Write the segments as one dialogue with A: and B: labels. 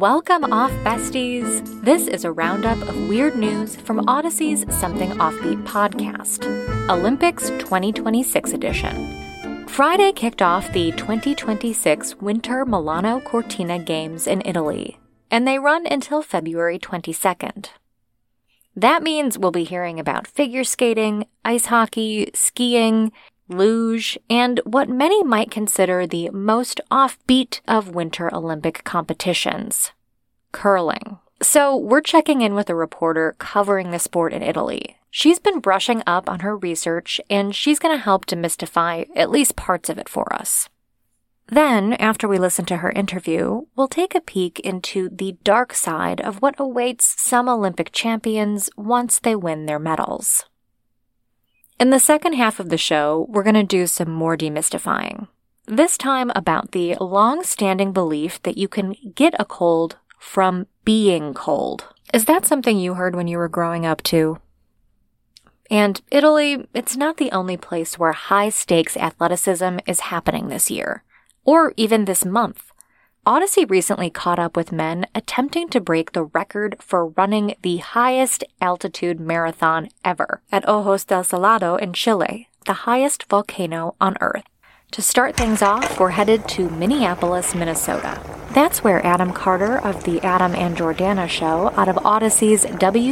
A: Welcome off, besties. This is a roundup of weird news from Odyssey's Something Offbeat podcast, Olympics 2026 edition. Friday kicked off the 2026 Winter Milano Cortina Games in Italy, and they run until February 22nd. That means we'll be hearing about figure skating, ice hockey, skiing, luge, and what many might consider the most offbeat of Winter Olympic competitions, curling. So we're checking in with a reporter covering the sport in Italy. She's been brushing up on her research, and she's going to help demystify at least parts of it for us. Then, after we listen to her interview, we'll take a peek into the dark side of what awaits some Olympic champions once they win their medals. In the second half of the show, we're going to do some more demystifying. This time about the long-standing belief that you can get a cold from being cold. Is that something you heard when you were growing up too? And Italy, it's not the only place where high-stakes athleticism is happening this year, or even this month. Odyssey recently caught up with men attempting to break the record for running the highest altitude marathon ever at Ojos del Salado in Chile, the highest volcano on Earth. To start things off, we're headed to Minneapolis, Minnesota. That's where Adam Carter of the Adam and Jordana Show out of Odyssey's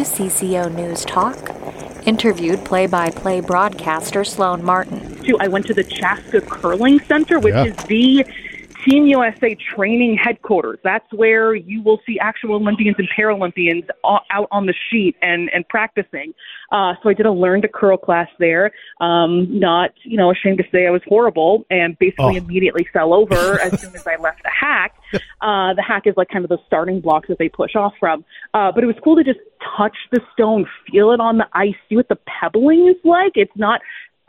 A: WCCO News Talk interviewed play-by-play broadcaster Sloan Martin.
B: I went to the Chaska Curling Center, which is the Team USA training headquarters. That's where you will see actual Olympians and Paralympians out on the sheet and practicing. So I did a learn to curl class there. Not, ashamed to say I was horrible and basically immediately fell over as soon as I left the hack. The hack is like kind of the starting blocks that they push off from. But it was cool to just touch the stone, feel it on the ice, see what the pebbling is like. It's not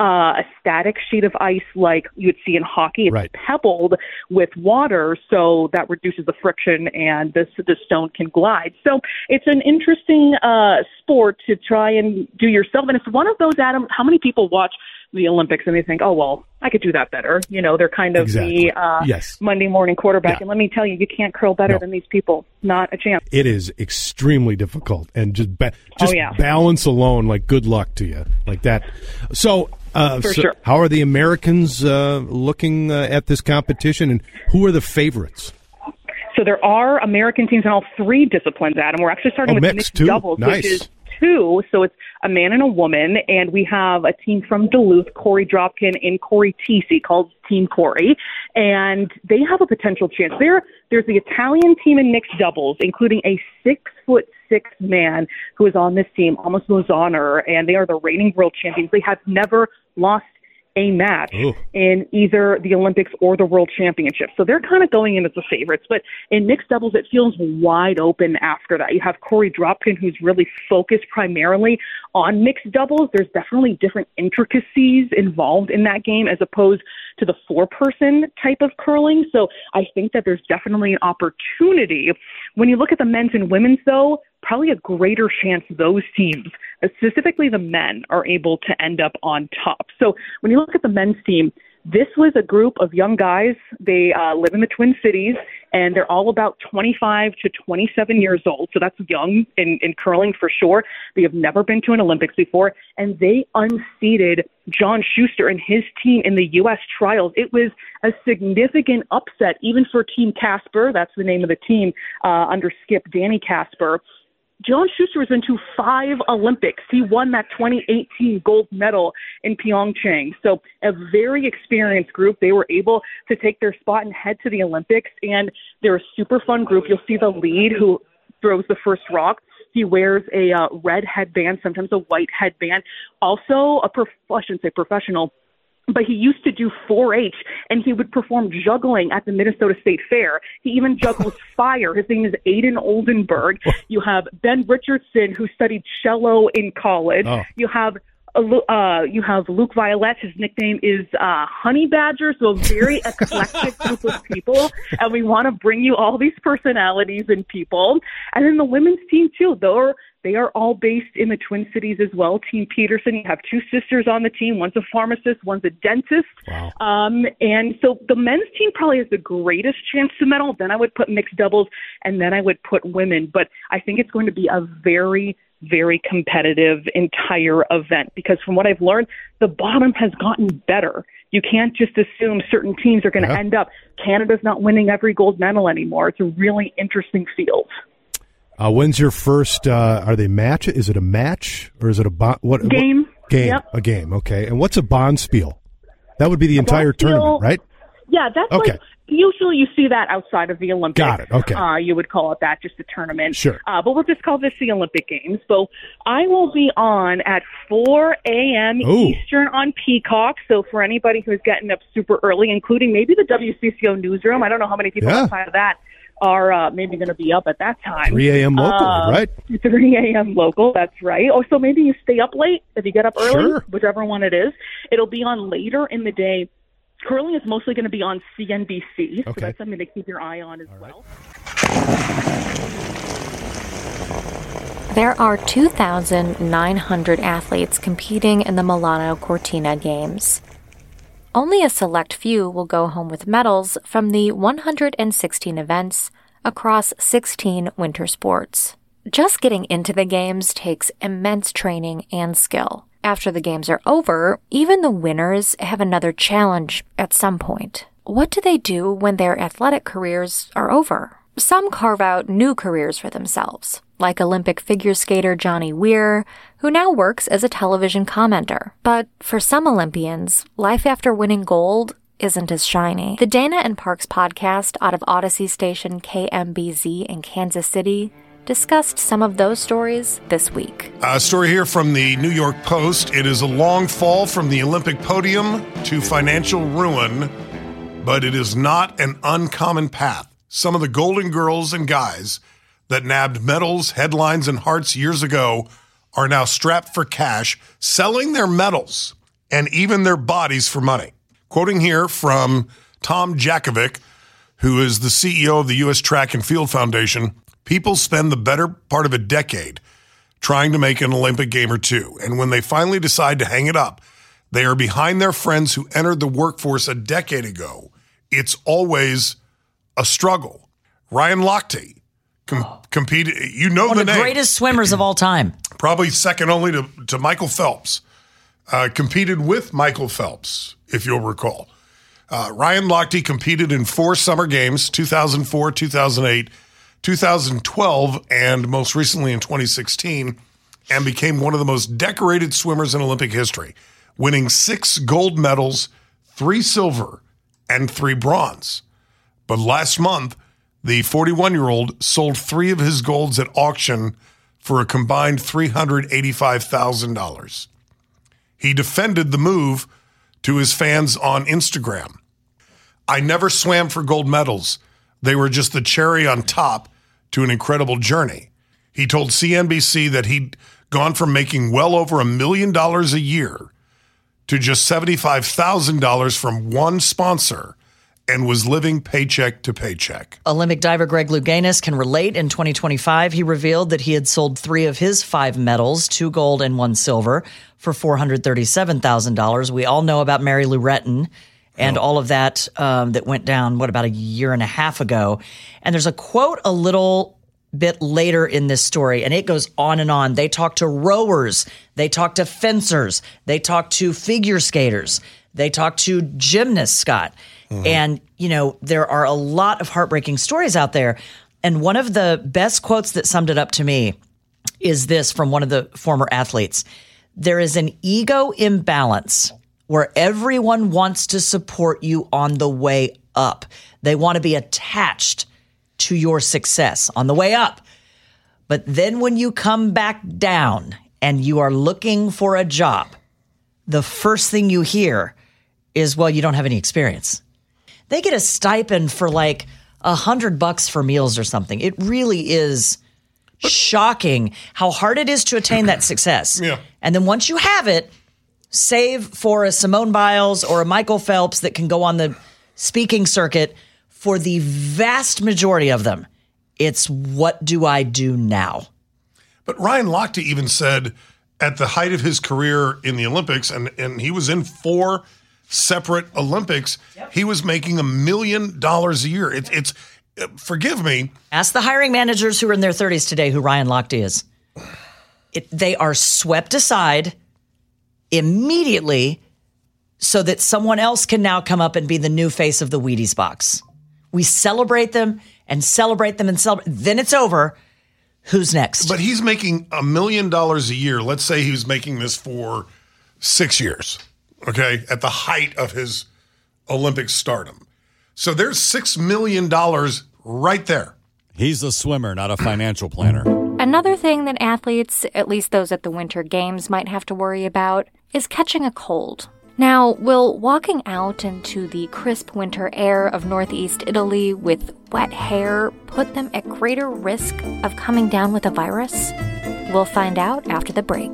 B: a static sheet of ice like you would see in hockey. It's pebbled with water, so that reduces the friction and the stone can glide. So it's an interesting sport to try and do yourself. And it's one of those, Adam, how many people watch the Olympics and they think, oh, well, I could do that better. They're kind of the Monday morning quarterback. And let me tell you, you can't curl better than these people. Not a chance.
C: It is extremely difficult. And just balance alone, like, good luck to you. Like that. So,
B: sure.
C: How are the Americans looking at this competition, and who are the favorites?
B: So there are American teams in all three disciplines, Adam. We're actually starting with mixed doubles, which is two. So it's a man and a woman, and we have a team from Duluth, Corey Dropkin and Corey Tisi, called Team Corey, and they have a potential chance. There's the Italian team in mixed doubles, including a 6'6" man who is on this team, Amos Lozano, and they are the reigning world champions. They have never lost a match in either the Olympics or the World Championship. So they're kind of going in as the favorites. But in mixed doubles, it feels wide open after that. You have Corey Dropkin, who's really focused primarily on mixed doubles. There's definitely different intricacies involved in that game as opposed to the four-person type of curling. So I think that there's definitely an opportunity. When you look at the men's and women's, though, probably a greater chance those teams, specifically the men, are able to end up on top. So when you look at the men's team, this was a group of young guys. They live in the Twin Cities, and they're all about 25 to 27 years old. So that's young in curling for sure. They have never been to an Olympics before, and they unseated John Schuster and his team in the U.S. trials. It was a significant upset, even for Team Casper. That's the name of the team under skip Danny Casper. John Schuster has been to 5 Olympics. He won that 2018 gold medal in Pyeongchang. So a very experienced group. They were able to take their spot and head to the Olympics. And they're a super fun group. You'll see the lead who throws the first rock. He wears a red headband, sometimes a white headband. Also, I shouldn't say professional, but he used to do 4-H, and he would perform juggling at the Minnesota State Fair. He even juggles fire. His name is Aiden Oldenburg. You have Ben Richardson, who studied cello in college. You have You have Luke Violette. His nickname is Honey Badger, so a very eclectic group of people. And we want to bring you all these personalities and people. And then the women's team, too. They are all based in the Twin Cities as well. Team Peterson, you have two sisters on the team. One's a pharmacist, one's a dentist.
C: Wow.
B: And so the men's team probably has the greatest chance to medal. Then I would put mixed doubles, and then I would put women. But I think it's going to be a very, very competitive entire event because from what I've learned, the bottom has gotten better. You can't just assume certain teams are going to end up. Canada's not winning every gold medal anymore. It's a really interesting field.
C: When's your first, are they match? Is it a match or is it a
B: game?
C: Game.
B: Yep.
C: A game. Okay. And what's a bonspiel? That would be the entire tournament, right?
B: Yeah, that's okay. Like, usually you see that outside of the Olympics.
C: Got it. Okay.
B: You would call it that, just a tournament.
C: Sure.
B: But we'll just call this the Olympic Games. So I will be on at 4 a.m. Eastern on Peacock. So for anybody who's getting up super early, including maybe the WCCO newsroom, I don't know how many people outside of that are maybe going to be up at that time.
C: 3 a.m. local, right?
B: 3 a.m. local, that's right. Oh, so maybe you stay up late if you get up early,
C: sure.
B: Whichever one it is. It'll be on later in the day. Curling is mostly going to be on CNBC, so that's something to keep your eye on as well.
A: There are 2,900 athletes competing in the Milano Cortina Games. Only a select few will go home with medals from the 116 events across 16 winter sports. Just getting into the games takes immense training and skill. After the games are over, even the winners have another challenge at some point. What do they do when their athletic careers are over? Some carve out new careers for themselves, like Olympic figure skater Johnny Weir, who now works as a television commenter. But for some Olympians, life after winning gold isn't as shiny. The Dana and Parks podcast out of Odyssey station KMBZ in Kansas City discussed some of those stories this week.
D: A story here from the New York Post. It is a long fall from the Olympic podium to financial ruin, but it is not an uncommon path. Some of the Golden Girls and guys that nabbed medals, headlines, and hearts years ago are now strapped for cash, selling their medals and even their bodies for money. Quoting here from Tom Jakovic, who is the CEO of the U.S. Track and Field Foundation, people spend the better part of a decade trying to make an Olympic game or two. And when they finally decide to hang it up, they are behind their friends who entered the workforce a decade ago. It's always a struggle. Ryan Lochte competed, you know,
E: one
D: the
E: of the
D: name.
E: Greatest swimmers of all time.
D: Probably second only to Michael Phelps. Competed with Michael Phelps, if you'll recall. Ryan Lochte competed in 4 summer games, 2004, 2008, 2012, and most recently in 2016, and became one of the most decorated swimmers in Olympic history, winning 6 gold medals, 3 silver, and 3 bronze. But last month, the 41-year-old sold 3 of his golds at auction for a combined $385,000. He defended the move to his fans on Instagram. I never swam for gold medals. They were just the cherry on top to an incredible journey. He told CNBC that he'd gone from making well over $1 million a year to just $75,000 from one sponsor and was living paycheck to paycheck.
E: Olympic diver Greg Louganis can relate. In 2025, he revealed that he had sold 3 of his 5 medals, 2 gold and 1 silver, for $437,000. We all know about Mary Lou Retton and all of that that went down, about a year and a half ago. And there's a quote a little bit later in this story, and it goes on and on. They talk to rowers. They talk to fencers. They talk to figure skaters. They talk to gymnasts, Scott. Mm-hmm. And, you know, there are a lot of heartbreaking stories out there. And one of the best quotes that summed it up to me is this from one of the former athletes. There is an ego imbalance where everyone wants to support you on the way up. They want to be attached to your success on the way up. But then when you come back down and you are looking for a job, the first thing you hear is, well, you don't have any experience. They get a stipend for like $100 for meals or something. It really is shocking how hard it is to attain that success.
D: Yeah.
E: And then once you have it, save for a Simone Biles or a Michael Phelps that can go on the speaking circuit, for the vast majority of them, it's what do I do now?
D: But Ryan Lochte even said at the height of his career in the Olympics, and he was in 4 separate Olympics, he was making $1 million a year. It's forgive me.
E: Ask the hiring managers who are in their 30s today who Ryan Lochte is. They are swept aside immediately so that someone else can now come up and be the new face of the Wheaties box. We celebrate them and celebrate them and celebrate. Then it's over. Who's next?
D: But he's making $1 million a year. Let's say he was making this for 6 years, okay, at the height of his Olympic stardom. So there's $6 million right there.
F: He's a swimmer, not a financial planner.
A: Another thing that athletes, at least those at the Winter Games, might have to worry about is catching a cold. Now, will walking out into the crisp winter air of northeast Italy with wet hair put them at greater risk of coming down with a virus? We'll find out after the break.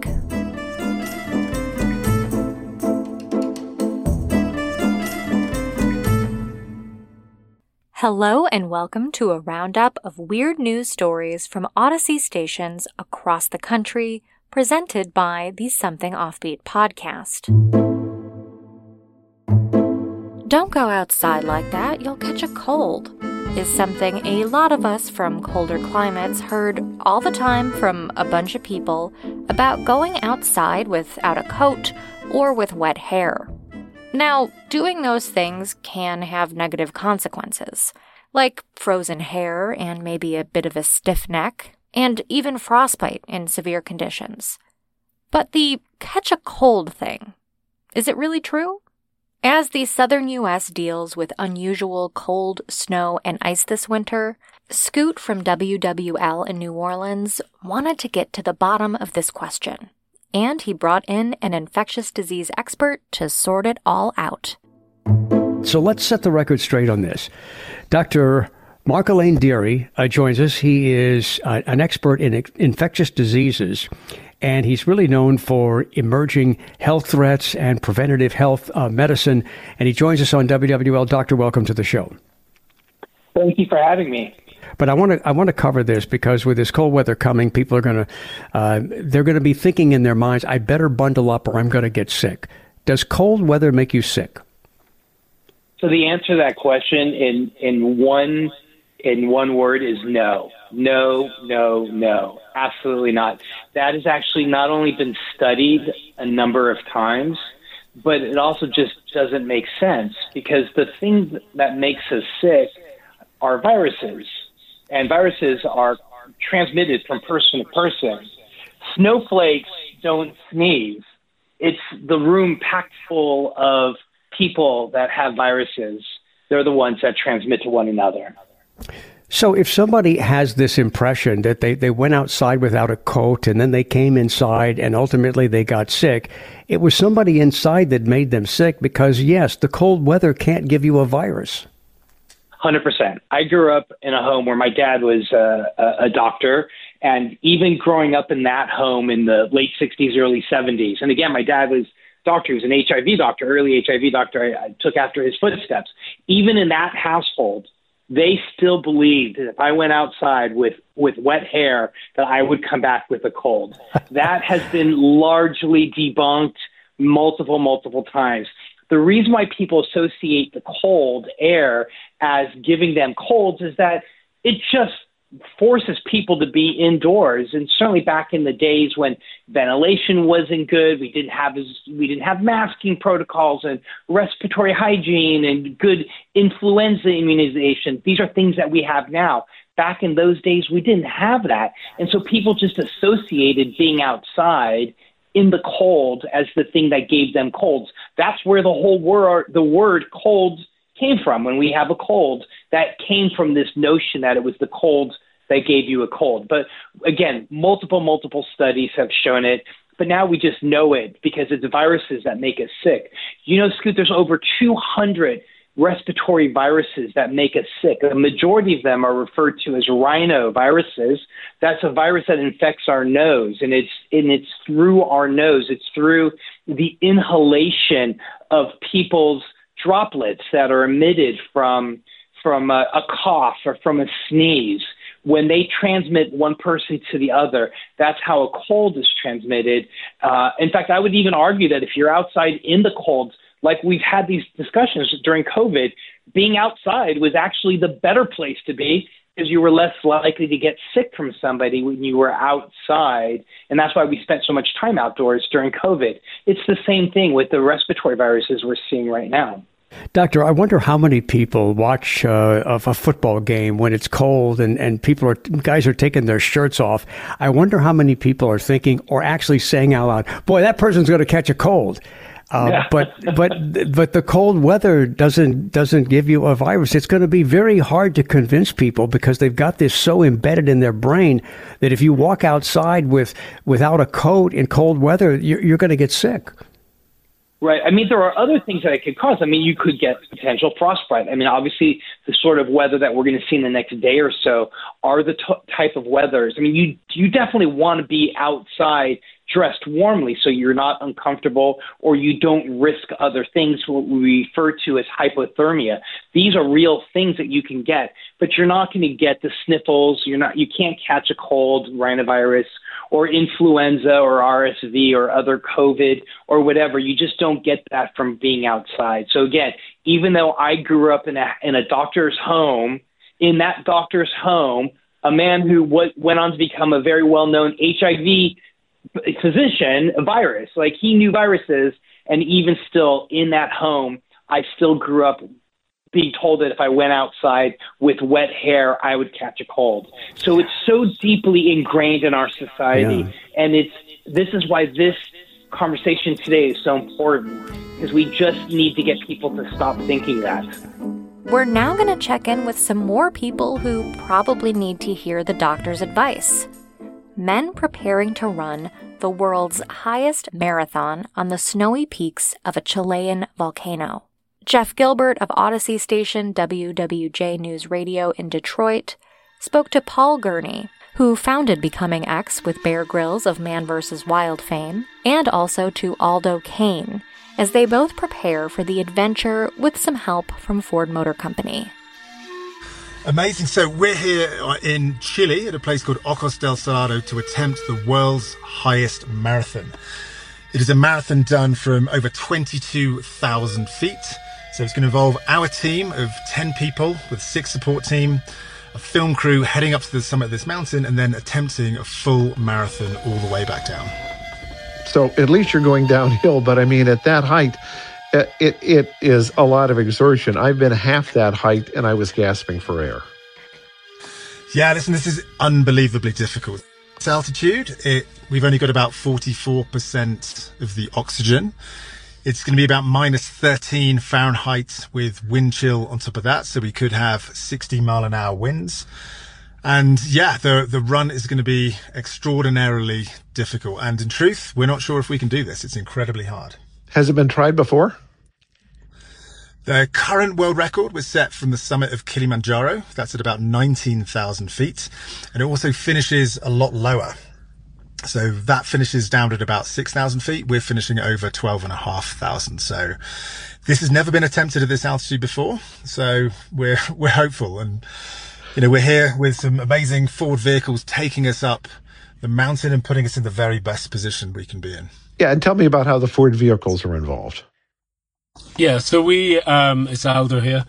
A: Hello and welcome to a roundup of weird news stories from Odyssey stations across the country, presented by the Something Offbeat podcast. Don't go outside like that, you'll catch a cold, is something a lot of us from colder climates heard all the time from a bunch of people about going outside without a coat or with wet hair. Now, doing those things can have negative consequences, like frozen hair and maybe a bit of a stiff neck, and even frostbite in severe conditions. But the catch a cold thing, is it really true? As the southern U.S. deals with unusual cold, snow, and ice this winter, Scoot from WWL in New Orleans wanted to get to the bottom of this question, and he brought in an infectious disease expert to sort it all out.
G: So let's set the record straight on this. Dr. Mark-Alain Deary joins us. He is an expert in infectious diseases, and he's really known for emerging health threats and preventative health medicine. And he joins us on WWL. Doctor, welcome to the show.
H: Thank you for having me.
G: But I want to cover this because with this cold weather coming, people are they're going to be thinking in their minds, I better bundle up or I'm going to get sick. Does cold weather make you sick?
H: So the answer to that question in one word is no. No, no, no. Absolutely not. That has actually not only been studied a number of times, but it also just doesn't make sense because the thing that makes us sick are viruses. And viruses are transmitted from person to person. Snowflakes don't sneeze. It's the room packed full of people that have viruses. They're the ones that transmit to one another.
G: So if somebody has this impression that they went outside without a coat and then they came inside and ultimately they got sick, it was somebody inside that made them sick because, yes, the cold weather can't give you a virus.
H: 100%. I grew up in a home where my dad was a doctor, and even growing up in that home in the late 60s, early 70s. And again, my dad was a doctor. He was an HIV doctor, early HIV doctor. I took after his footsteps. Even in that household, they still believed that if I went outside with wet hair, that I would come back with a cold. That has been largely debunked multiple times. The reason why people associate the cold air as giving them colds is that it just forces people to be indoors. And certainly back in the days when ventilation wasn't good, we didn't have masking protocols and respiratory hygiene and good influenza immunization. These are things that we have now. Back in those days, we didn't have that. And so people just associated being outside in the cold as the thing that gave them colds. That's where the word cold came from. When we have a cold, that came from this notion that it was the cold that gave you a cold. But again, multiple studies have shown it. But now we just know it because it's viruses that make us sick. You know, Scoot, there's over 200 respiratory viruses that make us sick. The majority of them are referred to as rhinoviruses. That's a virus that infects our nose, and it's through our nose. It's through the inhalation of people's droplets that are emitted from a cough or from a sneeze. When they transmit one person to the other, that's how a cold is transmitted. In fact, I would even argue that if you're outside in the cold, like we've had these discussions during COVID, being outside was actually the better place to be because you were less likely to get sick from somebody when you were outside. And that's why we spent so much time outdoors during COVID. It's the same thing with the respiratory viruses we're seeing right now.
G: Doctor, I wonder how many people watch a football game when it's cold and guys are taking their shirts off. I wonder how many people are thinking or actually saying out loud, boy, that person's going to catch a cold. But the cold weather doesn't give you a virus. It's going to be very hard to convince people because they've got this so embedded in their brain that if you walk outside without a coat in cold weather, you're going to get sick.
H: Right. I mean, there are other things that it could cause. I mean, you could get potential frostbite. I mean, obviously, the sort of weather that we're going to see in the next day or so are the type of weathers. I mean, you definitely want to be outside dressed warmly so you're not uncomfortable or you don't risk other things, what we refer to as hypothermia. These are real things that you can get, but you're not going to get the sniffles. You can't catch a cold, rhinovirus, or influenza or RSV or other COVID or whatever. You just don't get that from being outside. So again, even though I grew up in a doctor's home, in that doctor's home, a man who went on to become a very well-known HIV physician, a virus, like he knew viruses, and even still in that home, I still grew up being told that if I went outside with wet hair, I would catch a cold. So it's so deeply ingrained in our society. Yeah. And this is why this conversation today is so important, because we just need to get people to stop thinking that.
A: We're now going to check in with some more people who probably need to hear the doctor's advice. Men preparing to run the world's highest marathon on the snowy peaks of a Chilean volcano. Jeff Gilbert of Odyssey station WWJ News Radio in Detroit spoke to Paul Gurney, who founded Becoming X with Bear Grylls of Man vs. Wild fame, and also to Aldo Kane, as they both prepare for the adventure with some help from Ford Motor Company.
I: Amazing. So we're here in Chile at a place called Ojos del Salado to attempt the world's highest marathon. It is a marathon done from over 22,000 feet. So it's going to involve our team of 10 people with 6 support team, a film crew heading up to the summit of this mountain and then attempting a full marathon all the way back down.
J: So at least you're going downhill, but I mean, at that height, it is a lot of exertion. I've been half that height and I was gasping for air.
I: Yeah, listen, this is unbelievably difficult. This altitude, we've only got about 44% of the oxygen. It's going to be about minus 13 Fahrenheit with wind chill on top of that. So we could have 60 mile an hour winds. And yeah, the run is going to be extraordinarily difficult. And in truth, we're not sure if we can do this. It's incredibly hard.
J: Has it been tried before?
I: The current world record was set from the summit of Kilimanjaro. That's at about 19,000 feet. And it also finishes a lot lower. So that finishes down at about 6,000 feet. We're finishing at over 12,500. So this has never been attempted at this altitude before. So we're hopeful. And, you know, we're here with some amazing Ford vehicles taking us up the mountain and putting us in the very best position we can be in.
J: Yeah. And tell me about how the Ford vehicles are involved.
K: Yeah. So it's Aldo here.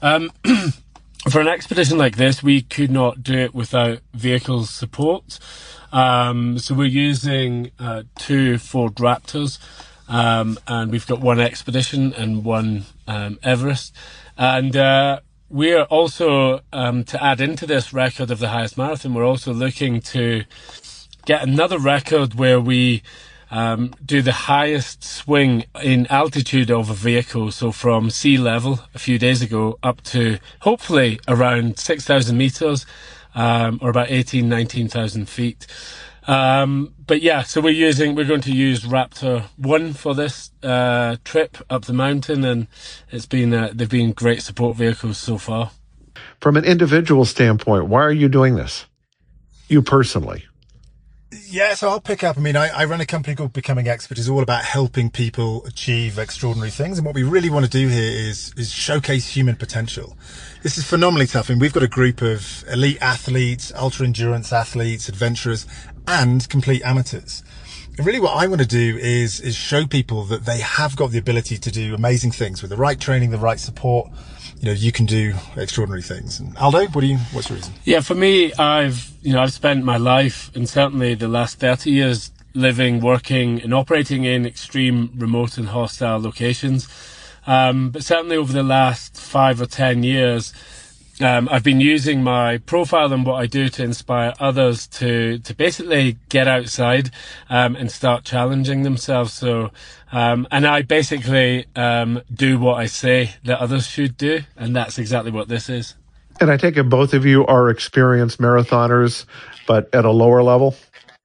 K: For an expedition like this, we could not do it without vehicle support. So we're using 2 Ford Raptors, and we've got 1 Expedition and 1 Everest. And we are also, to add into this record of the highest marathon, we're also looking to get another record where we do the highest swing in altitude of a vehicle. So from sea level a few days ago up to hopefully around 6,000 meters. Or about 19,000 feet. But yeah, so we're going to use Raptor 1 for this trip up the mountain, and it's been they've been great support vehicles so far.
J: From an individual standpoint, why are you doing this? You personally?
I: Yeah, so I'll pick up. I mean, I run a company called Becoming Expert. It's all about helping people achieve extraordinary things. And what we really want to do here is showcase human potential. This is phenomenally tough. And we've got a group of elite athletes, ultra endurance athletes, adventurers, and complete amateurs. And really what I want to do is show people that they have got the ability to do amazing things with the right training, the right support. You know, you can do extraordinary things. And Aldo, what's your reason?
K: Yeah, for me, I've spent my life, and certainly the last 30 years, living, working and operating in extreme, remote and hostile locations. But certainly over the last 5 or 10 years, I've been using my profile and what I do to inspire others to basically get outside and start challenging themselves. So, and I basically do what I say that others should do, and that's exactly what this is.
J: And I take it both of you are experienced marathoners, but at a lower level?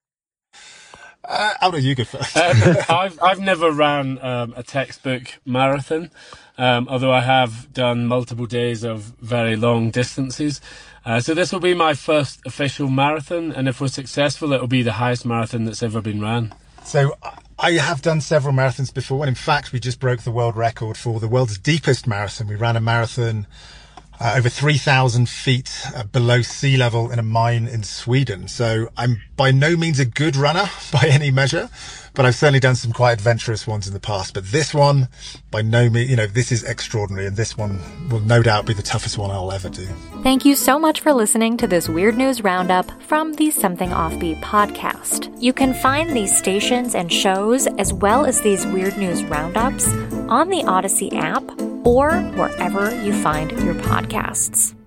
I: How do you go first?
K: I've never ran a textbook marathon, although I have done multiple days of very long distances. So this will be my first official marathon, and if we're successful, it will be the highest marathon that's ever been ran.
I: So I have done several marathons before, and in fact, we just broke the world record for the world's deepest marathon. We ran a marathon over 3,000 feet below sea level in a mine in Sweden. So I'm by no means a good runner by any measure, but I've certainly done some quite adventurous ones in the past. But this one, by no means, this is extraordinary, and this one will no doubt be the toughest one I'll ever do.
A: Thank you so much for listening to this Weird News Roundup from the Something Offbeat podcast. You can find these stations and shows, as well as these Weird News Roundups, on the Odyssey app or wherever you find your podcasts.